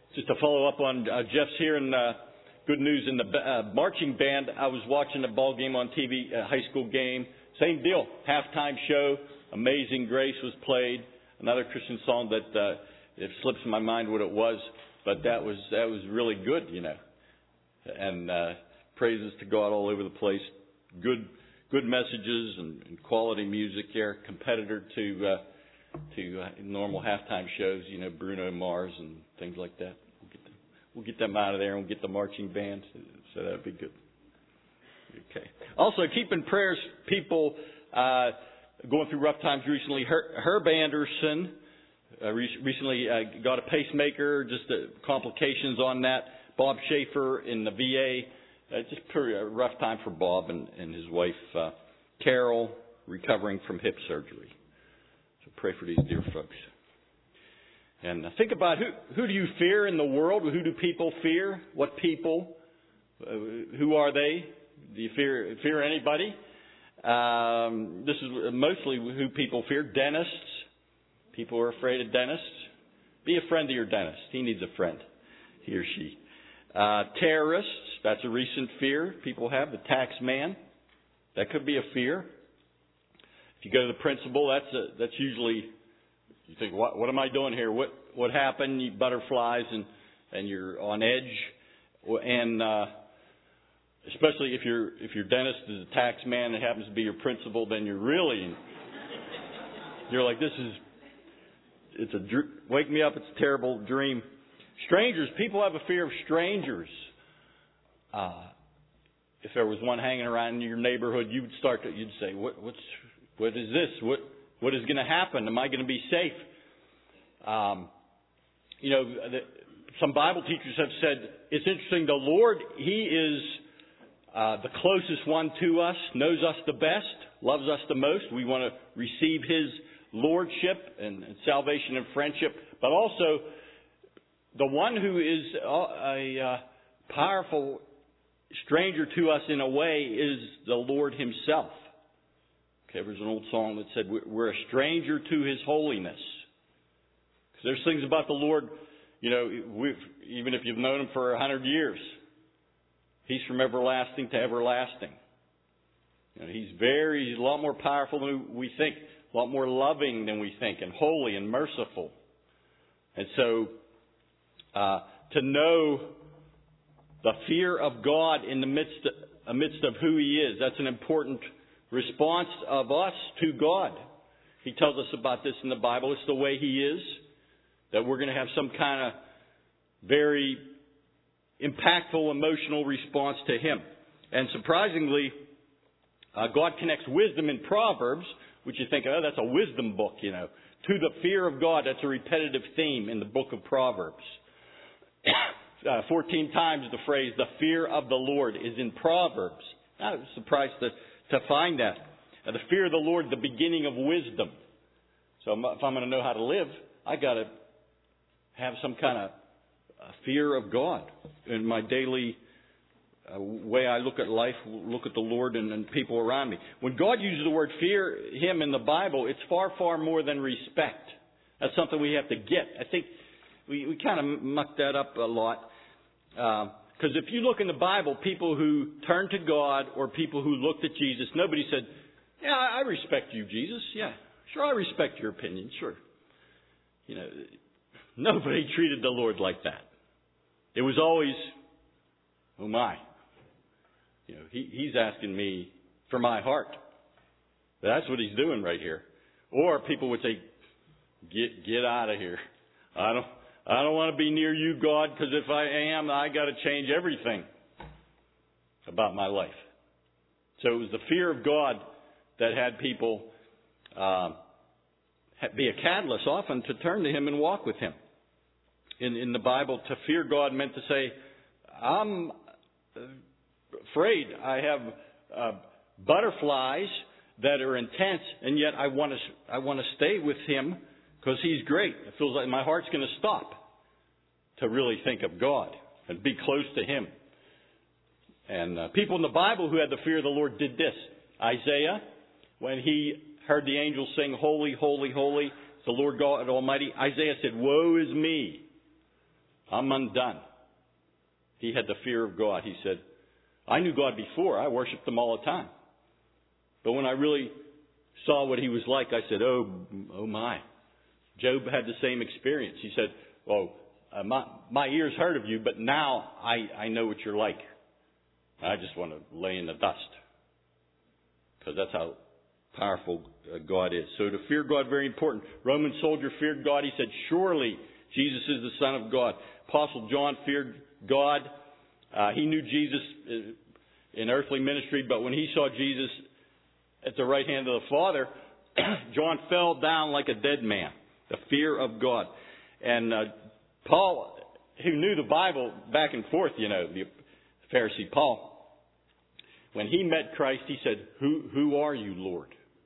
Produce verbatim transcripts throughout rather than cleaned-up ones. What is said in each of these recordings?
Just to follow up on uh, Jeff's hearing uh, good news in the uh, marching band. I was watching a ball game on T V, a high school game. Same deal. Halftime show. Amazing Grace was played. Another Christian song that uh, it slips my mind what it was, but that was that was really good, you know. And uh, praises to God all over the place. Good good messages and, and quality music there. Competitor to uh, to uh, normal halftime shows, you know, Bruno Mars and things like that. We'll get them, we'll get them out of there and we'll get the marching band. So that'd be good. Okay. Also, keep in prayers people uh, going through rough times recently. Her, Herb Anderson uh, re- recently uh, got a pacemaker, just uh, complications on that. Bob Schaefer in the V A. Uh, just pretty, a rough time for Bob and, and his wife, uh, Carol, recovering from hip surgery. So pray for these dear folks. And uh, think about who, who do you fear in the world? Who do people fear? What people? Uh, who are they? Do you fear fear anybody? Um, this is mostly who people fear. Dentists. People are afraid of dentists. Be a friend to your dentist. He needs a friend. He or she. Uh, terrorists. That's a recent fear people have. The tax man. That could be a fear. If you go to the principal, that's a, that's usually, you think, what, what am I doing here? What what happened? You butterflies and and you're on edge. And uh, especially if your if your dentist is a tax man and happens to be your principal, then you're really, you're like, this is, it's a, wake me up, it's a terrible dream. Strangers, people have a fear of strangers. Uh, if there was one hanging around in your neighborhood, you would start to, you'd say, what, what's, what is this? What, what is going to happen? Am I going to be safe? Um, you know, the, some Bible teachers have said, it's interesting, the Lord, He is uh, the closest one to us, knows us the best, loves us the most. We want to receive His lordship and, and salvation and friendship, but also the one who is a, a uh, powerful stranger to us in a way is the Lord Himself. Okay, there's an old song that said we're a stranger to His holiness. Because there's things about the Lord, you know, we've, even if you've known Him for a hundred years, He's from everlasting to everlasting. You know, He's very, He's a lot more powerful than we think, a lot more loving than we think, and holy and merciful. And so, uh, to know the fear of God in the midst, amidst of who He is, that's an important response of us to God. He tells us about this in the Bible. It's the way He is, that we're going to have some kind of very impactful emotional response to Him. And surprisingly, uh, God connects wisdom in Proverbs, which you think, oh, that's a wisdom book, you know, to the fear of God. That's a repetitive theme in the book of Proverbs. uh, fourteen times the phrase, the fear of the Lord, is in Proverbs. I was surprised to, to find that. Uh, the fear of the Lord, the beginning of wisdom. So if I'm going to know how to live, I got to have some kind of uh, fear of God in my daily uh, way I look at life, look at the Lord and, and people around me. When God uses the word fear Him in the Bible, it's far, far more than respect. That's something we have to get. I think we, we kind of muck that up a lot. Because uh, if you look in the Bible, people who turned to God or people who looked at Jesus, nobody said, yeah, I respect you, Jesus. Yeah, sure, I respect your opinion. Sure. You know, nobody treated the Lord like that. It was always, oh my. You know, he, He's asking me for my heart. That's what He's doing right here. Or people would say, get get out of here. I don't I don't want to be near you, God, because if I am, I got to change everything about my life. So it was the fear of God that had people uh, be a catalyst often to turn to Him and walk with Him. In, in the Bible, to fear God meant to say, I'm afraid. I have uh, butterflies that are intense, and yet I want to I want to stay with Him because He's great. It feels like my heart's going to stop to really think of God and be close to Him. And uh, people in the Bible who had the fear of the Lord did this. Isaiah, when he heard the angels sing, holy, holy, holy, it's the Lord God Almighty, Isaiah said, woe is me. I'm undone. He had the fear of God. He said, I knew God before. I worshiped Him all the time. But when I really saw what He was like, I said, oh, oh my. Job had the same experience. He said, well, uh, my, my ears heard of you, but now I, I know what you're like. I just want to lay in the dust. Because that's how powerful God is. So to fear God, very important. Roman soldier feared God. He said, surely Jesus is the Son of God. Apostle John feared God. Uh, he knew Jesus in earthly ministry, but when he saw Jesus at the right hand of the Father, John fell down like a dead man. The fear of God. And uh, Paul, who knew the Bible back and forth, you know, the Pharisee Paul, when he met Christ, he said, Who who are you, Lord?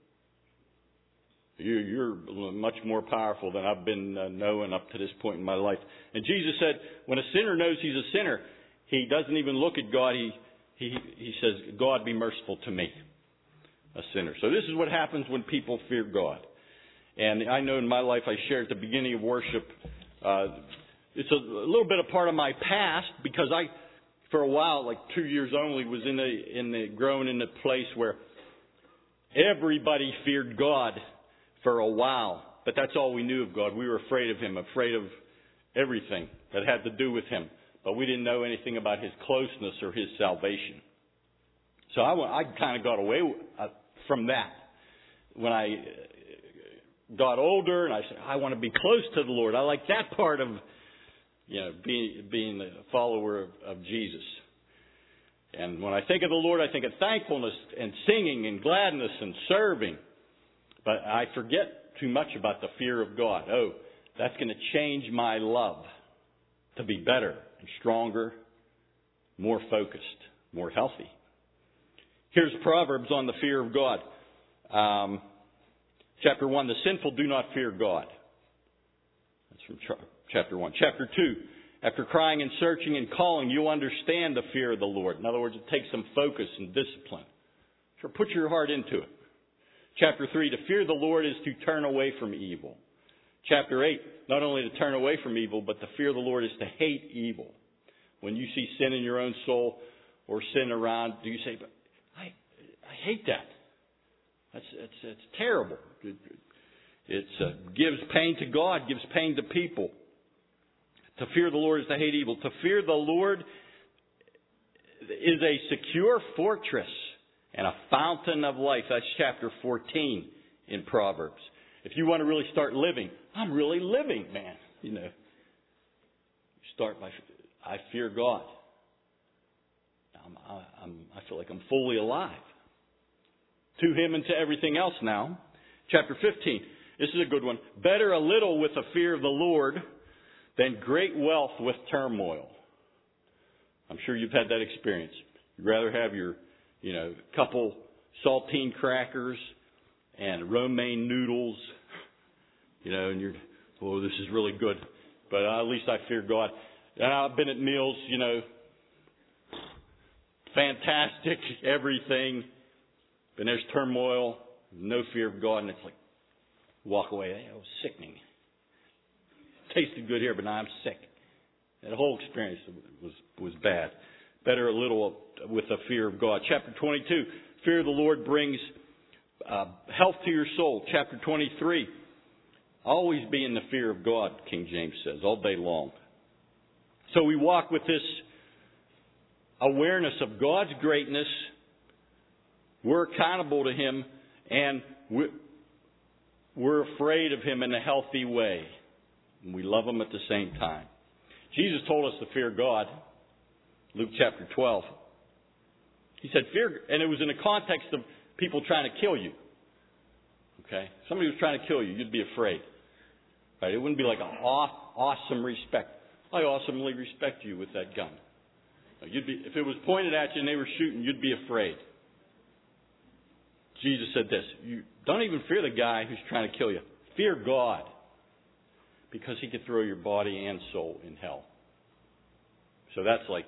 You, you're much more powerful than I've been uh, knowing up to this point in my life. And Jesus said, when a sinner knows he's a sinner, he doesn't even look at God. He, he, he says, God, be merciful to me, a sinner. So this is what happens when people fear God. And I know in my life, I shared at the beginning of worship, uh, it's a, a little bit a part of my past because I, for a while, like two years only, was in the, in the, growing in a place where everybody feared God for a while. But that's all we knew of God. We were afraid of Him, afraid of everything that had to do with Him. But we didn't know anything about His closeness or His salvation. So I, I kind of got away from that when I got older, and I said, I want to be close to the Lord. I like that part of, you know, being, being a follower of, of Jesus. And when I think of the Lord, I think of thankfulness and singing and gladness and serving. But I forget too much about the fear of God. Oh, that's going to change my love to be better and stronger, more focused, more healthy. Here's Proverbs on the fear of God. Um, chapter one, the sinful do not fear God. That's from ch- chapter one. Chapter two, after crying and searching and calling, you understand the fear of the Lord. In other words, it takes some focus and discipline. So put your heart into it. Chapter three, to fear the Lord is to turn away from evil. Chapter eight, not only to turn away from evil, but to fear the Lord is to hate evil. When you see sin in your own soul or sin around, do you say, but I, I hate that. That's, it's, it's terrible. It it's, uh, gives pain to God, gives pain to people. To fear the Lord is to hate evil. To fear the Lord is a secure fortress and a fountain of life. That's chapter fourteen in Proverbs. If you want to really start living, I'm really living, man. You know, you start by, I fear God. I'm, I'm, I feel like I'm fully alive. To Him and to everything else now. Chapter fifteen. This is a good one. Better a little with the fear of the Lord than great wealth with turmoil. I'm sure you've had that experience. You'd rather have your, you know, couple saltine crackers and romaine noodles, you know, and you're, oh, this is really good. But uh, at least I fear God. And I've been at meals, you know, fantastic, everything. And there's turmoil, no fear of God, and it's like, walk away. That was sickening. Tasted good here, but now I'm sick. That whole experience was, was bad. Better a little with the fear of God. Chapter twenty-two, fear of the Lord brings uh, health to your soul. Chapter twenty-three, always be in the fear of God, King James says, all day long. So we walk with this awareness of God's greatness. We're accountable to Him, and we're afraid of Him in a healthy way. And we love Him at the same time. Jesus told us to fear God. Luke chapter twelve. He said, fear, and it was in the context of people trying to kill you. Okay? Somebody was trying to kill you, you'd be afraid. Right? It wouldn't be like an awesome respect. I awesomely respect you with that gun. You'd be, if it was pointed at you and they were shooting, you'd be afraid. Jesus said this, you don't even fear the guy who's trying to kill you. Fear God, because He could throw your body and soul in hell. So that's like,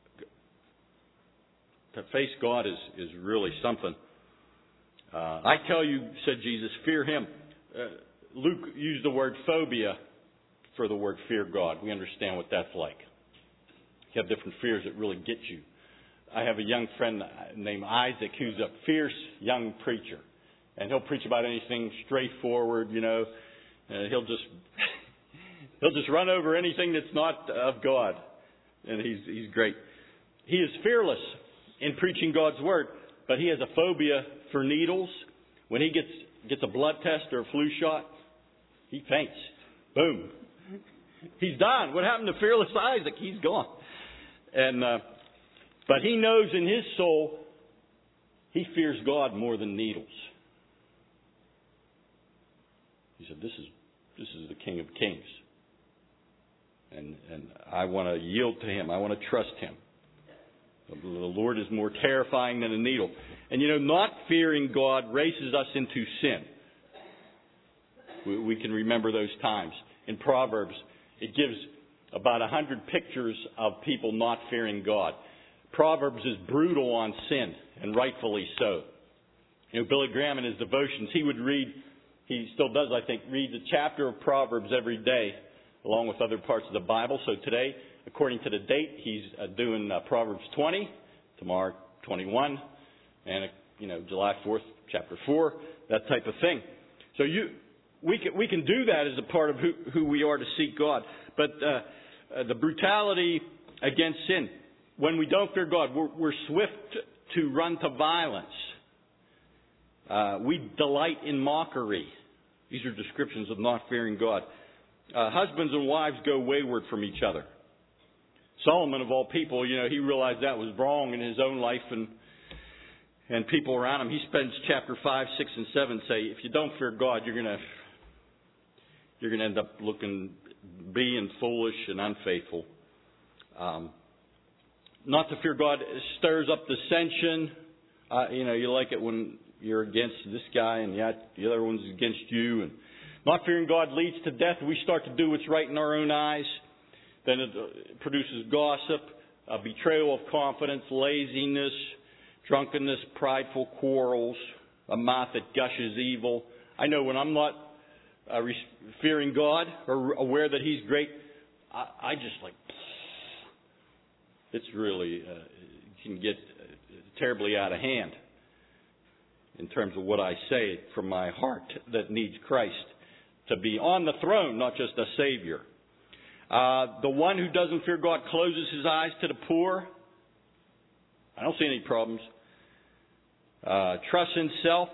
to face God is, is really something. Uh, I tell you, said Jesus, fear Him. Uh, Luke used the word phobia for the word fear God. We understand what that's like. You have different fears that really get you. I have a young friend named Isaac who's a fierce young preacher. And he'll preach about anything straightforward, you know. Uh, he'll just he'll just run over anything that's not of God. And he's he's great. He is fearless in preaching God's word, but he has a phobia for needles. When he gets gets a blood test or a flu shot, he faints. Boom. He's done. What happened to fearless Isaac? He's gone. And uh, but he knows in his soul he fears God more than needles. He said, "This is this is the King of Kings, and and I want to yield to Him. I want to trust Him. The Lord is more terrifying than a needle." And you know, not fearing God races us into sin. We, we can remember those times. In Proverbs, it gives about a hundred pictures of people not fearing God. Proverbs is brutal on sin, and rightfully so. You know, Billy Graham in his devotions, he would read, he still does, I think, read the chapter of Proverbs every day, along with other parts of the Bible. So today, according to the date, he's uh, doing uh, Proverbs twenty, tomorrow twenty-one, and, uh, you know, July fourth, chapter four, that type of thing. So you, we can, we can do that as a part of who, who we are to seek God. But uh, uh, the brutality against sin, when we don't fear God, we're, we're swift to run to violence. Uh, we delight in mockery. These are descriptions of not fearing God. Uh, husbands and wives go wayward from each other. Solomon, of all people, you know, he realized that was wrong in his own life and and people around him. He spends chapter five, six, and seven say, if you don't fear God, you're gonna you're gonna end up looking, being foolish and unfaithful. Um, not to fear God stirs up dissension. Uh, you know, you like it when you're against this guy and yet the other one's against you. And not fearing God leads to death. We start to do what's right in our own eyes. Then it produces gossip, a betrayal of confidence, laziness, drunkenness, prideful quarrels, a mouth that gushes evil. I know when I'm not uh, re- fearing God or aware that He's great, I, I just like, it's really, uh, it can get terribly out of hand in terms of what I say from my heart that needs Christ to be on the throne, not just a Savior. Uh, the one who doesn't fear God closes his eyes to the poor. I don't see any problems. Uh, trust in self.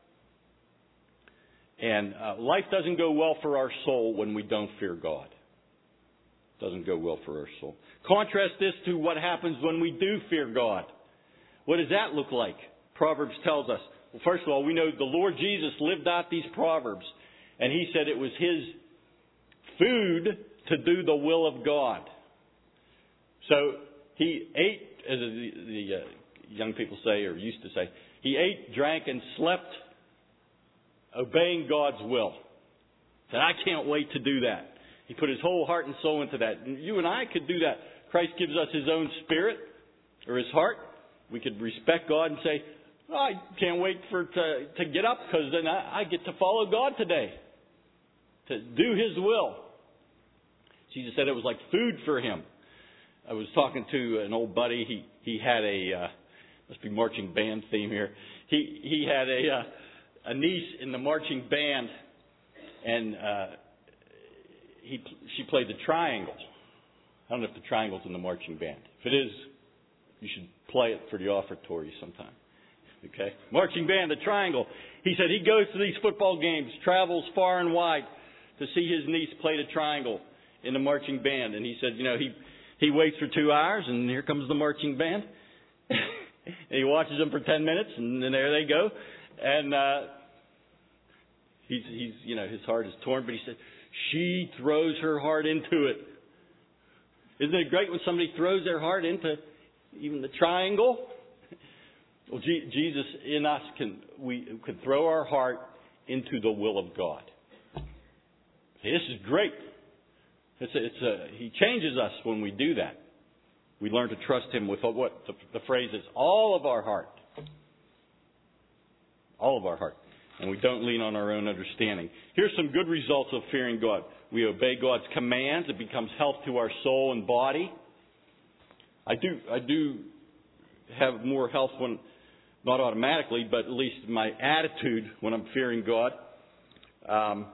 And uh, life doesn't go well for our soul when we don't fear God. Doesn't go well for our soul. Contrast this to what happens when we do fear God. What does that look like? Proverbs tells us. Well, first of all, we know the Lord Jesus lived out these Proverbs. And He said it was His food to do the will of God. So He ate, as the, the uh, young people say, or used to say, He ate, drank, and slept obeying God's will. Said, I can't wait to do that. He put His whole heart and soul into that. And you and I could do that. Christ gives us His own spirit, or His heart. We could respect God and say, oh, I can't wait for to, to get up, because then I, I get to follow God today. To do His will. Jesus said it was like food for Him. I was talking to an old buddy. He he had a, uh, must be marching band theme here. He he had a uh, a niece in the marching band, and uh, he she played the triangle. I don't know if the triangle's in the marching band. If it is, you should play it for the offertory sometime. Okay, marching band, the triangle. He said he goes to these football games, travels far and wide to see his niece play the triangle in the marching band. And he said, you know, he, he waits for two hours and here comes the marching band. And he watches them for ten minutes and then there they go. And, uh, he's, he's, you know, his heart is torn, but he said, she throws her heart into it. Isn't it great when somebody throws their heart into even the triangle? Well, G- Jesus in us can, we can throw our heart into the will of God. Hey, this is great. It's a, it's a, he changes us when we do that. We learn to trust Him with what the, the phrase is, all of our heart. All of our heart. And we don't lean on our own understanding. Here's some good results of fearing God. We obey God's commands. It becomes health to our soul and body. I do, I do have more health when, not automatically, but at least my attitude when I'm fearing God. Um,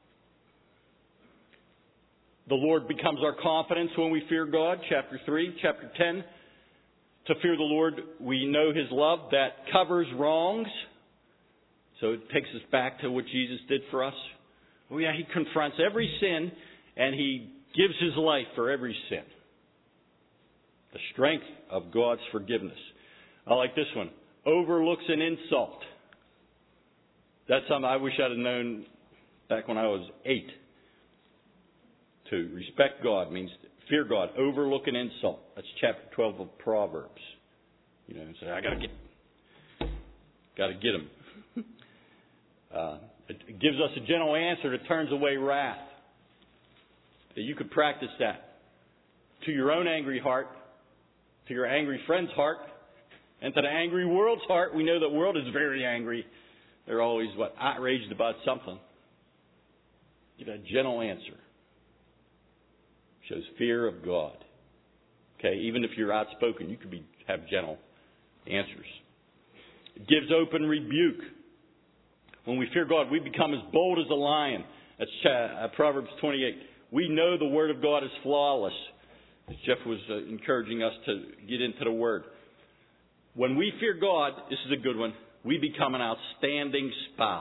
the Lord becomes our confidence when we fear God. Chapter three, chapter ten. To fear the Lord, we know His love that covers wrongs. So it takes us back to what Jesus did for us. Oh yeah, He confronts every sin and He gives His life for every sin. The strength of God's forgiveness. I like this one. Overlooks an insult. That's something I wish I'd have known back when I was eight. To respect God means fear God. Overlook an insult. That's chapter twelve of Proverbs. You know, say, I gotta get, gotta get him. uh, it gives us a gentle answer that turns away wrath. That you could practice that to your own angry heart, to your angry friend's heart, and to the angry world's heart. We know the world is very angry. They're always, what, outraged about something. Give a gentle answer. Shows fear of God. Okay, even if you're outspoken, you could be have gentle answers. It gives open rebuke. When we fear God, we become as bold as a lion. That's uh, Proverbs twenty-eight. We know the Word of God is flawless. As Jeff was uh, encouraging us to get into the Word. When we fear God, this is a good one, we become an outstanding spouse.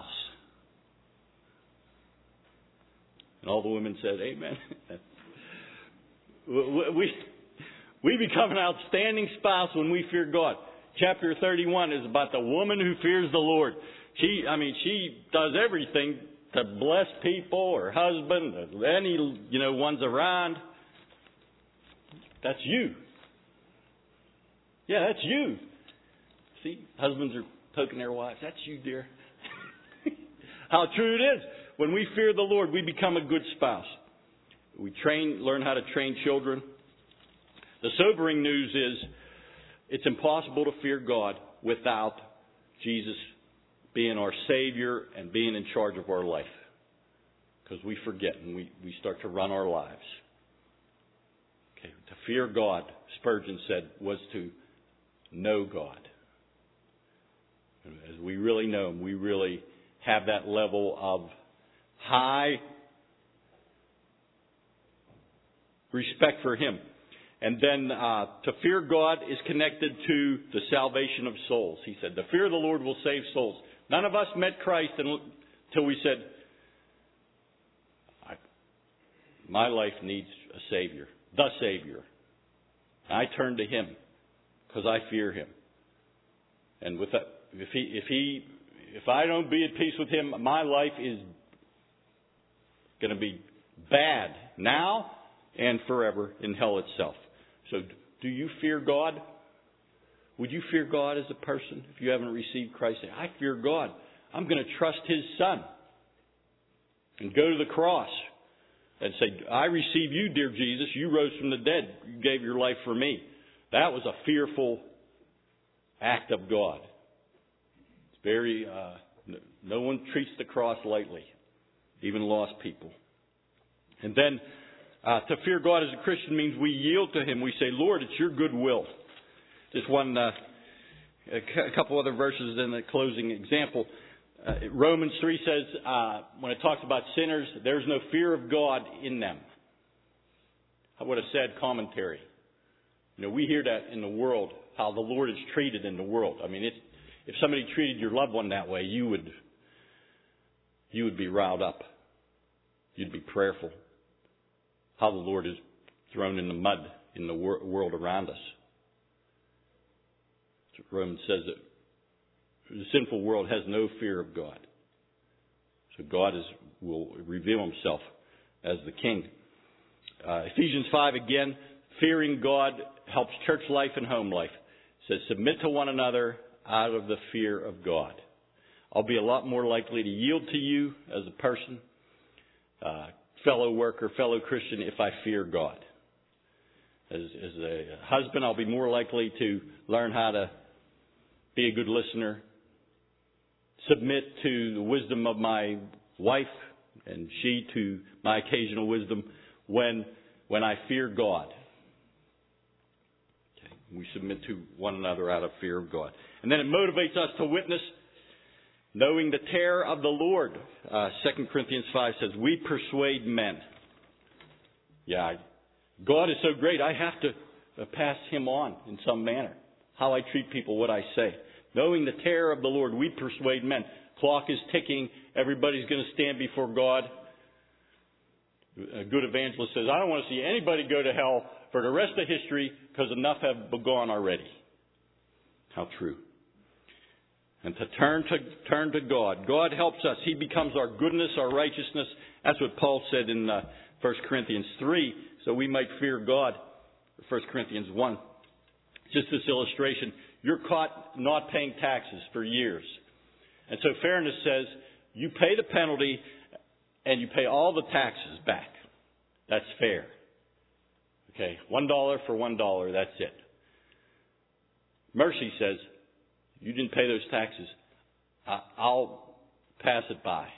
And all the women said, amen. We, we become an outstanding spouse when we fear God. Chapter thirty-one is about the woman who fears the Lord. She, I mean, she does everything to bless people, her husband, any, you know, ones around. That's you. Yeah, that's you. See, husbands are poking their wives. That's you, dear. How true it is. When we fear the Lord, we become a good spouse. We train, learn how to train children. The sobering news is it's impossible to fear God without Jesus being our Savior and being in charge of our life. Because we forget and we, we start to run our lives. Okay, to fear God, Spurgeon said, was to know God. As we really know Him, we really have that level of high respect for Him. And then uh, to fear God is connected to the salvation of souls. He said, the fear of the Lord will save souls. None of us met Christ until we said, I, my life needs a Savior, the Savior. I turn to Him because I fear Him. And with that, if he, if he, if I don't be at peace with Him, my life is going to be bad now and forever in hell itself. So do you fear God? Would you fear God as a person if you haven't received Christ? Say, I fear God. I'm going to trust His Son. And go to the cross and say, I receive you, dear Jesus. You rose from the dead. You gave your life for me. That was a fearful act of God. It's very, uh, no, no one treats the cross lightly. Even lost people. And then Uh, to fear God as a Christian means we yield to Him. We say, Lord, it's your good will. Just one, uh, a couple other verses in the closing example. Uh, Romans three says, uh, when it talks about sinners, there's no fear of God in them. What a sad commentary. You know, we hear that in the world, how the Lord is treated in the world. I mean, it, if somebody treated your loved one that way, you would, you would be riled up. You'd be prayerful. How the Lord is thrown in the mud in the wor- world around us. Romans says that the sinful world has no fear of God. So God is, will reveal Himself as the King. Uh, Ephesians five again, fearing God helps church life and home life. It says, submit to one another out of the fear of God. I'll be a lot more likely to yield to you as a person, uh, fellow worker, fellow Christian, if I fear God. As, as a husband, I'll be more likely to learn how to be a good listener, submit to the wisdom of my wife, and she to my occasional wisdom when when I fear God. Okay. We submit to one another out of fear of God. And then it motivates us to witness, knowing the terror of the Lord. Uh, Second Corinthians five says, we persuade men. Yeah, God is so great, I have to pass Him on in some manner. How I treat people, what I say. Knowing the terror of the Lord, we persuade men. Clock is ticking. Everybody's going to stand before God. A good evangelist says, I don't want to see anybody go to hell for the rest of history because enough have gone already. How true. And to turn to turn to God. God helps us. He becomes our goodness, our righteousness. That's what Paul said in uh, First Corinthians three. So we might fear God. First Corinthians one. Just this illustration. You're caught not paying taxes for years. And so fairness says you pay the penalty and you pay all the taxes back. That's fair. Okay, one dollar for one dollar, that's it. Mercy says, you didn't pay those taxes. I'll pass it by.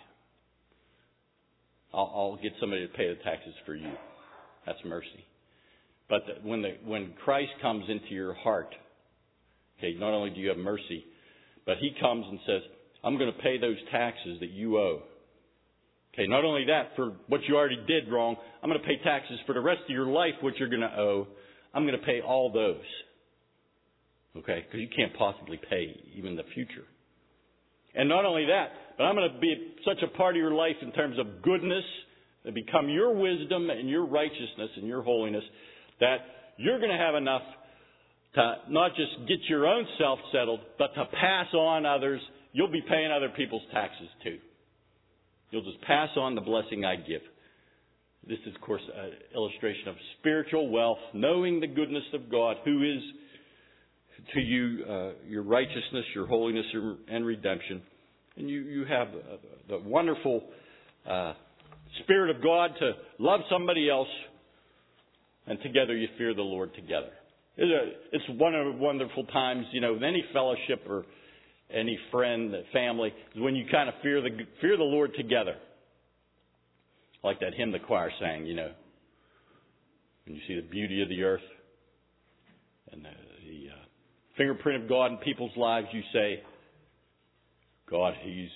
I'll, I'll get somebody to pay the taxes for you. That's mercy. But the, when the, when Christ comes into your heart, okay, not only do you have mercy, but He comes and says, I'm going to pay those taxes that you owe. Okay, not only that, for what you already did wrong, I'm going to pay taxes for the rest of your life, what you're going to owe. I'm going to pay all those. Okay, because you can't possibly pay even the future. And not only that, but I'm going to be such a part of your life in terms of goodness, that become your wisdom and your righteousness and your holiness, that you're going to have enough to not just get your own self settled, but to pass on others. You'll be paying other people's taxes too. You'll just pass on the blessing I give. This is, of course, an illustration of spiritual wealth, knowing the goodness of God, who is to you uh, your righteousness, your holiness, and redemption. And you, you have uh, the wonderful uh, Spirit of God to love somebody else, and together you fear the Lord together. It's, a, it's one of the wonderful times, you know, with any fellowship or any friend, family, is when you kind of fear the fear the Lord together. Like that hymn the choir sang, you know. When you see the beauty of the earth and the, the uh, fingerprint of God in people's lives, you say, God, He's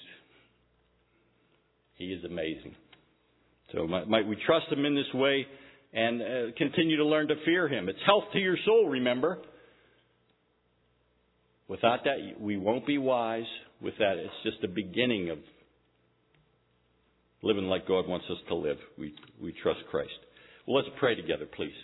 He is amazing. So might, might we trust Him in this way and uh, continue to learn to fear Him. It's health to your soul, remember. Without that, we won't be wise. With that, it's just the beginning of living like God wants us to live. We we trust Christ. Well, let's pray together, please.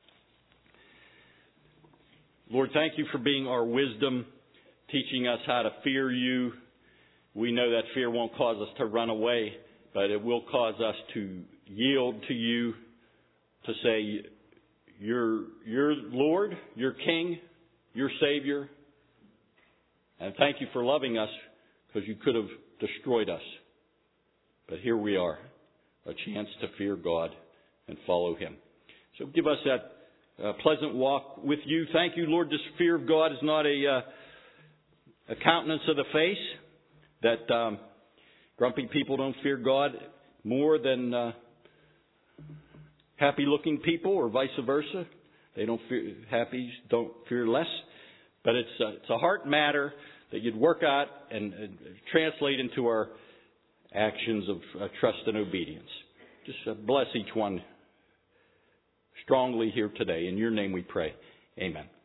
Lord, thank You for being our wisdom, teaching us how to fear You. We know that fear won't cause us to run away, but it will cause us to yield to You, to say, You're, you're Lord, You're King, You're Savior. And thank You for loving us, because You could have destroyed us. But here we are, a chance to fear God and follow Him. So give us that uh, pleasant walk with You. Thank You, Lord, this fear of God is not a, uh, a countenance of the face, that um, grumpy people don't fear God more than uh, happy-looking people, or vice versa. They don't fear, happy don't fear less. But it's a, it's a heart matter that you'd work out and, and translate into our actions of uh, trust and obedience. Just uh, bless each one strongly here today. In Your name we pray. Amen.